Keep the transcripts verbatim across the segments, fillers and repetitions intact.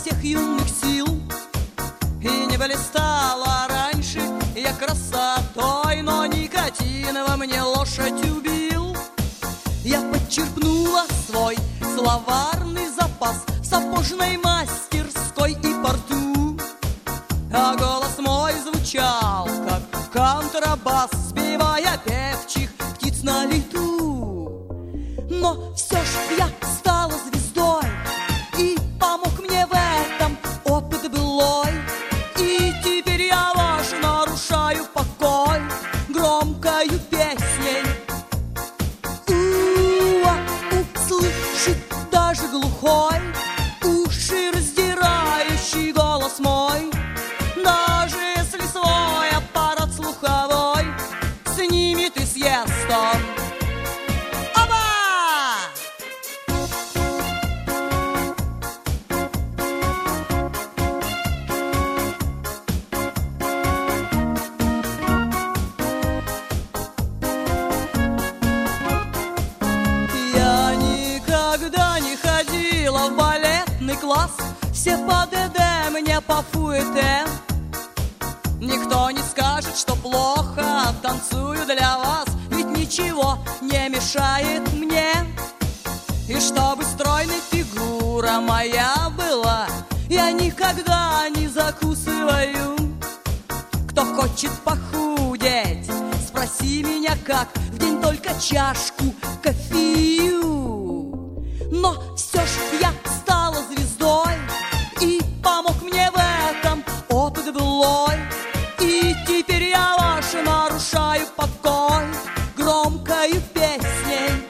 тех юных сил и не блистала раньше я красотой, но никотин во мне лошадь убил. Я подчерпнула свой словарный запас в сапожной мастерской и порту, а голос мой звучал, как контрабас, сбивая певчих птиц на лету. Но все ж я стала звездой, и помог мне в этом опыт былой. И теперь я ваш нарушаю покой громкою песней. У-а, услышит даже глухой, уши раздирающий голос мой. Даже если свой аппарат слуховой снимет и съест он. Когда не ходила в балетный класс, все по ДД, мне по фуэте. Никто не скажет, что плохо танцую для вас, ведь ничего не мешает мне. И чтобы стройной фигура моя была, я никогда не закусываю. Кто хочет похудеть, спроси меня как, в день только чашку кофею. Но все ж я стала звездой, и помог мне в этом опыт былой. И теперь я ваш нарушаю покой громкою песней.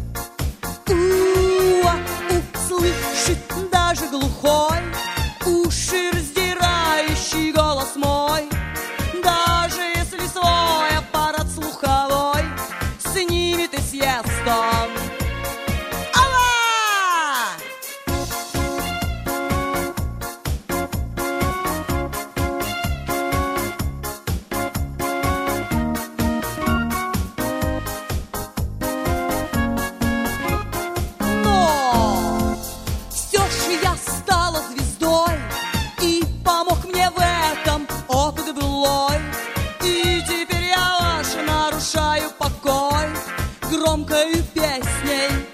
У-а, услышит даже глухой, уши раздирающий голос мой. Даже если свой аппарат слуховой снимет и съест он. И теперь я ваш нарушаю покой громкою песней.